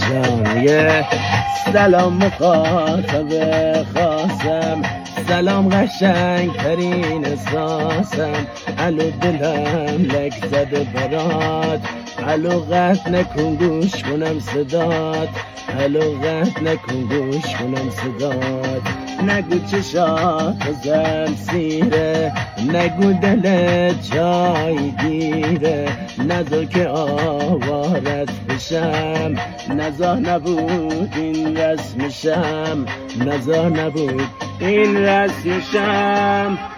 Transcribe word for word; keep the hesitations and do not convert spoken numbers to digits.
جانیه. سلام مخاطب خاصم، سلام قشنگ ترین احساسم. الو دلم لک زده برات، الو قطع نکن گوش کنم صدات، الو قطع نکن گوش کنم صدات. نگو چشات زم سیره، نگو دلت جای گیره، نذار که آوارت بشم، نذار نبود این رسمشم، نذار نبود این رسمشم.